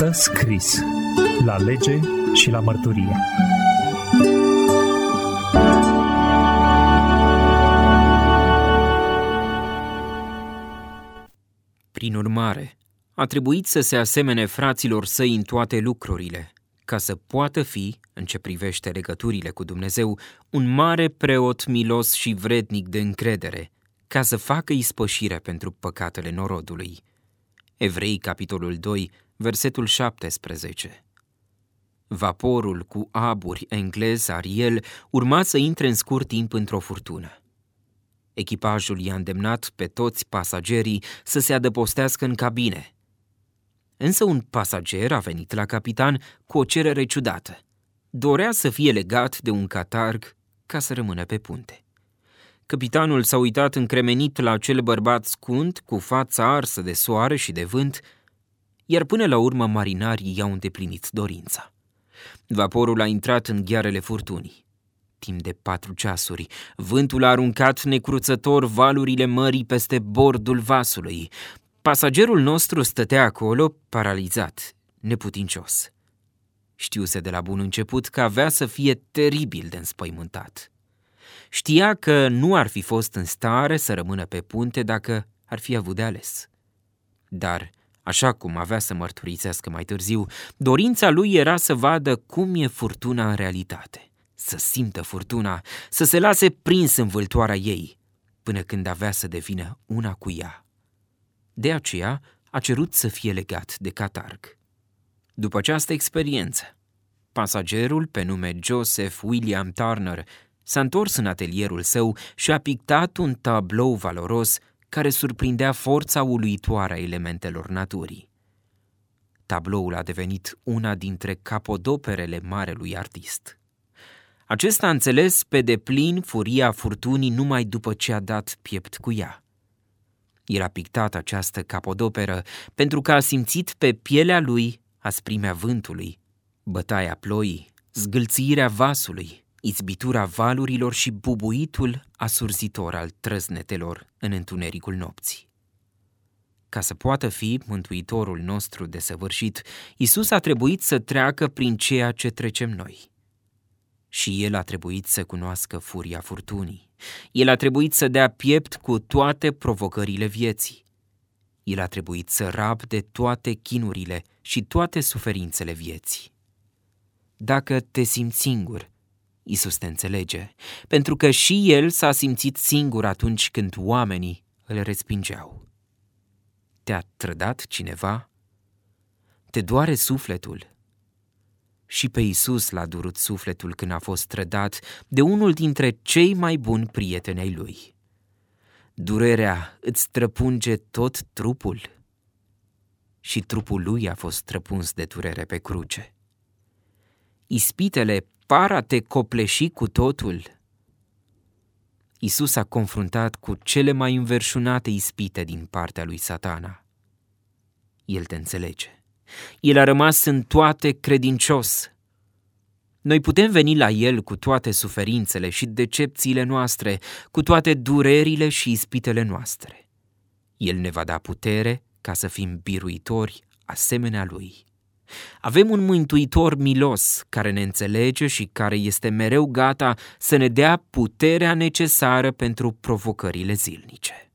stă scris la lege și la mărturie. Prin urmare, a trebuit să se asemene fraților săi în toate lucrurile, ca să poată fi, în ce privește legăturile cu Dumnezeu, un mare preot milos și vrednic de încredere, ca să facă ispășire pentru păcatele norodului. Evrei, capitolul 2, versetul 17. Vaporul cu aburi englez Ariel urma să intre în scurt timp într-o furtună. Echipajul i-a îndemnat pe toți pasagerii să se adăpostească în cabine. Însă un pasager a venit la capitan cu o cerere ciudată. Dorea să fie legat de un catarg ca să rămână pe punte. Capitanul s-a uitat încremenit la acel bărbat scund, cu fața arsă de soare și de vânt, iar până la urmă marinarii i-au îndeplinit dorința. Vaporul a intrat în ghearele furtunii. Timp de 4 ceasuri, vântul a aruncat necruțător valurile mării peste bordul vasului. Pasagerul nostru stătea acolo, paralizat, neputincios. Știuse de la bun început că avea să fie teribil de înspăimântat. Știa că nu ar fi fost în stare să rămână pe punte dacă ar fi avut de ales. Dar, așa cum avea să mărturisească mai târziu, dorința lui era să vadă cum e furtuna în realitate, să simtă furtuna, să se lase prins în vâltoarea ei, până când avea să devină una cu ea. De aceea a cerut să fie legat de catarg. După această experiență, pasagerul, pe nume Joseph William Turner, s-a întors în atelierul său și a pictat un tablou valoros care surprindea forța uluitoare a elementelor naturii. Tabloul a devenit una dintre capodoperele marelui artist. Acesta a înțeles pe deplin furia furtunii numai după ce a dat piept cu ea. El a pictat această capodoperă pentru că a simțit pe pielea lui asprimea vântului, bătaia ploii, zgâlțirea vasului, izbitura valurilor și bubuitul asurzitor al trăznetelor în întunericul nopții. Ca să poată fi mântuitorul nostru desăvârșit, Iisus a trebuit să treacă prin ceea ce trecem noi. Și El a trebuit să cunoască furia furtunii. El a trebuit să dea piept cu toate provocările vieții. El a trebuit să rabde toate chinurile și toate suferințele vieții. Dacă te simți singur, Iisus te înțelege, pentru că și El s-a simțit singur atunci când oamenii îl respingeau. Te-a trădat cineva? Te doare sufletul? Și pe Iisus l-a durut sufletul când a fost trădat de unul dintre cei mai buni prieteni ai Lui. Durerea îți străpunge tot trupul și trupul Lui a fost străpuns de durere pe cruce. Ispitele par a te copleși cu totul. Iisus a confruntat cu cele mai înverșunate ispite din partea lui Satana. El te înțelege. El a rămas în toate credincios. Noi putem veni la El cu toate suferințele și decepțiile noastre, cu toate durerile și ispitele noastre. El ne va da putere ca să fim biruitori asemenea Lui. Avem un mântuitor milos care ne înțelege și care este mereu gata să ne dea puterea necesară pentru provocările zilnice.